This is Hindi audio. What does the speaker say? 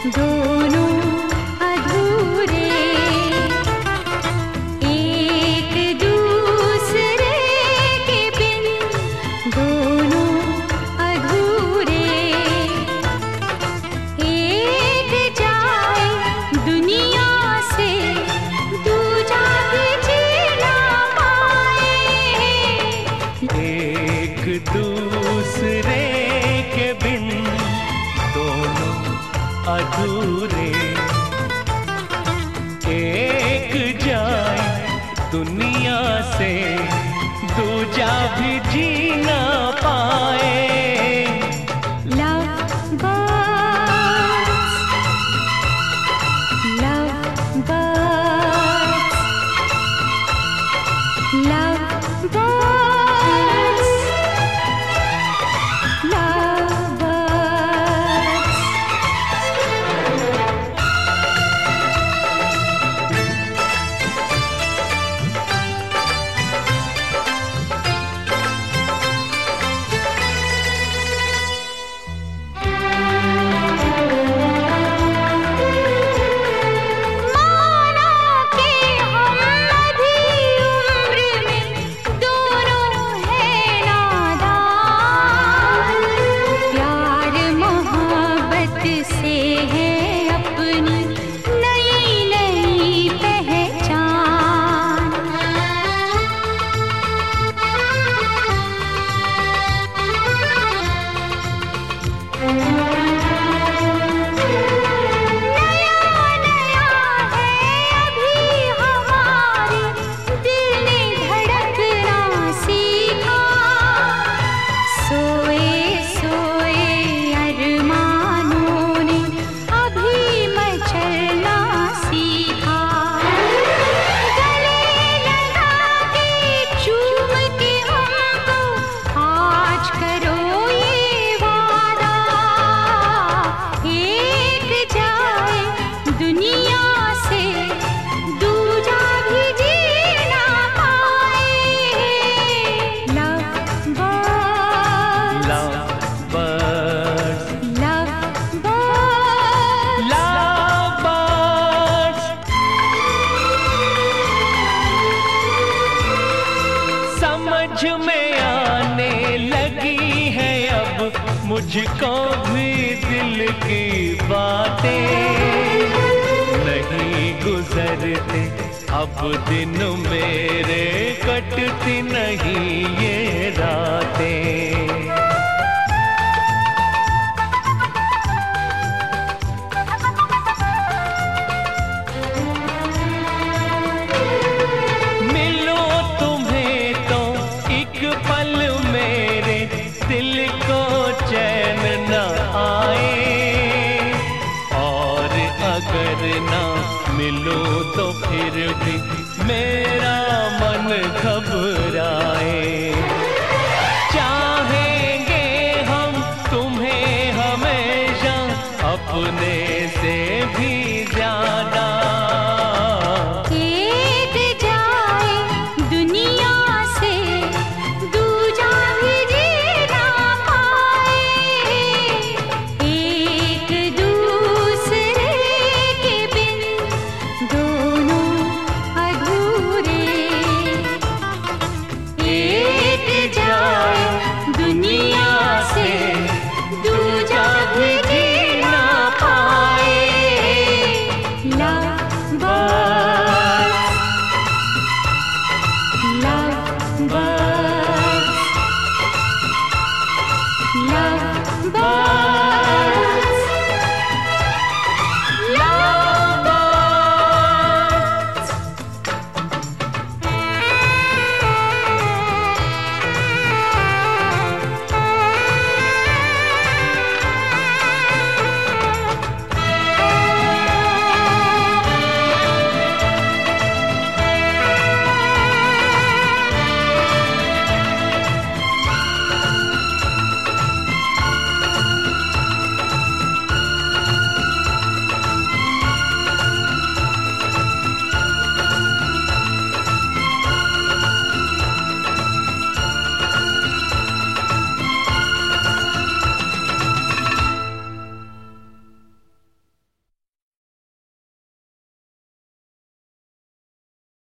दोनों अधूरे, एक दूसरे के बिन दोनों अधूरे। एक जाए दुनिया से दूजा भी जी ना पाए। एक दूसरे के बिन दोनों अधूरे, एक जाए दुनिया से दूजा भी जी ना पाए। Love birds, love birds, love birds, love birds. माना के हम आधी उम्र में दोनों हैं नादान, प्यार मोहब्बत से है अपनी नई नई पहचान। नया नया है अभी हमारे दिल ने धड़कना सीखा, सोए सोए अरमानों ने अभी मचलना सीखा। गले लगा के चूम के हमको आज करो ये वादा, एक जाए दुनिया से दूजा भी जी ना पाए। Love birds, Love birds, love birds, love birds. समझ में आने लगी है अब मुझको भी दिल की बातें, नहीं गुजरते अब दिन मेरे, कटती नहीं ये रातें। मिलो तुम्हें तो एक पल मेरे दिल को चैन न आए, और अगर ना मिलो तो फिर भी मेरा मन घबराए। चाहेंगे हम तुम्हें हमेशा अपने